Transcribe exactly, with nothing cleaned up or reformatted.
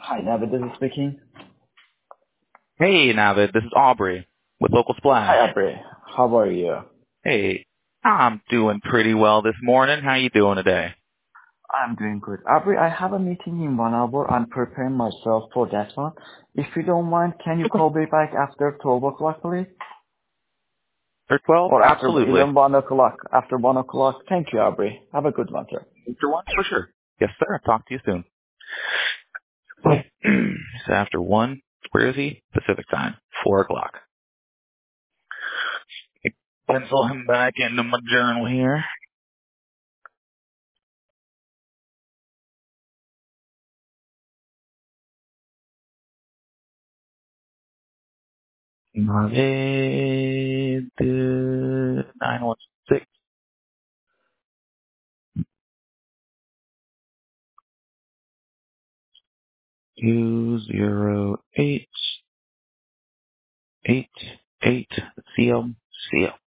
Hi, Navid, this is speaking. Hey, Navid, this is Aubrey with Local Splash. Hi, Aubrey. How are you? Hey, I'm doing pretty well this morning. How you doing today? I'm doing good. Aubrey, I have a meeting in one hour. I'm preparing myself for that one. If you don't mind, can you Okay. call me back after twelve o'clock, please? For twelve? Or after Absolutely. even one o'clock? After one o'clock? Thank you, Aubrey. Have a good one, sir. After one? For sure. Yes, sir. Talk to you soon. So after one, where is he? Pacific time. Four o'clock. Pencil him back into my journal here. Navid, nine one six two zero eight eight eight. C M C M.